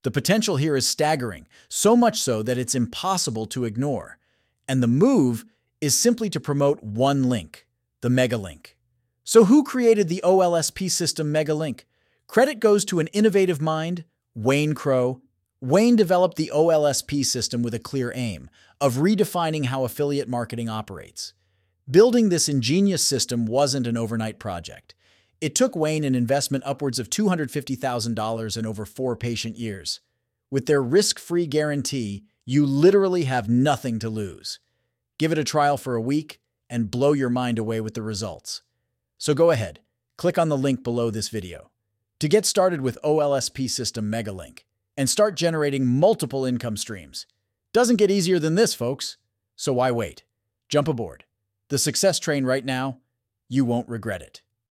The potential here is staggering, so much so that it's impossible to ignore. And the move is simply to promote one link, the Megalink. So who created the OLSP system Megalink? Credit goes to an innovative mind, Wayne Crow. Wayne developed the OLSP system with a clear aim of redefining how affiliate marketing operates. Building this ingenious system wasn't an overnight project. It took Wayne an investment upwards of $250,000 in over 4 patient years. With their risk-free guarantee, you literally have nothing to lose. Give it a trial for a week and blow your mind away with the results. So go ahead, click on the link below this video to get started with OLSP system Megalink and start generating multiple income streams. Doesn't get easier than this, folks. So why wait? Jump aboard the success train right now. You won't regret it.